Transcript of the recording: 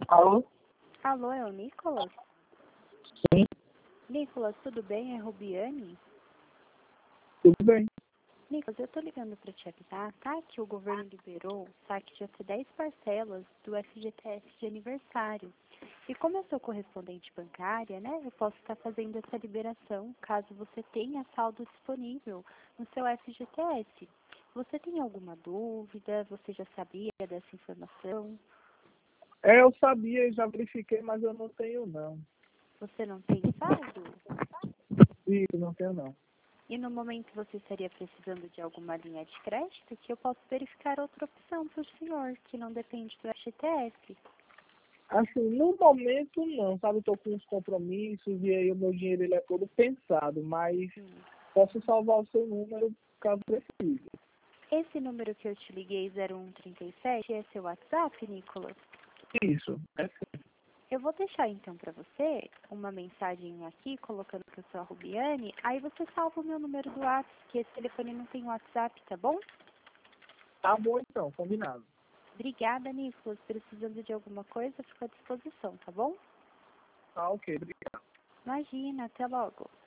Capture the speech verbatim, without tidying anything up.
Alô? Alô, é o Nicolas? Sim, Nicolas, tudo bem? É Rubiane? tudo bem. Nicolas, eu tô ligando para te avisar, tá? Que o governo liberou o saque de até dez parcelas do F G T S de aniversário. E como eu sou correspondente bancária, né, eu posso estar fazendo essa liberação caso você tenha saldo disponível no seu F G T S. Você tem alguma dúvida? Você já sabia dessa informação? É, eu sabia e já verifiquei, mas eu não tenho não. Você não tem saldo? Isso, não tenho não. E no momento você estaria precisando de alguma linha de crédito, que eu posso verificar outra opção para o senhor, que não depende do F G T S. Assim, no momento não, sabe? Eu tô com uns compromissos e aí o meu dinheiro ele é todo pensado, mas Hum. posso salvar o seu número caso precise. Esse número que eu te liguei, zero um trinta e sete, é seu WhatsApp, Nicolas? Isso, é sim. Eu vou deixar então para você uma mensagem aqui, colocando que eu sou a Rubiane, aí você salva o meu número do WhatsApp, que esse telefone não tem WhatsApp, tá bom? Tá bom então, combinado. Obrigada, Nicolas. Precisando de alguma coisa, fico à disposição, tá bom? Tá ok, obrigado. Imagina, até logo.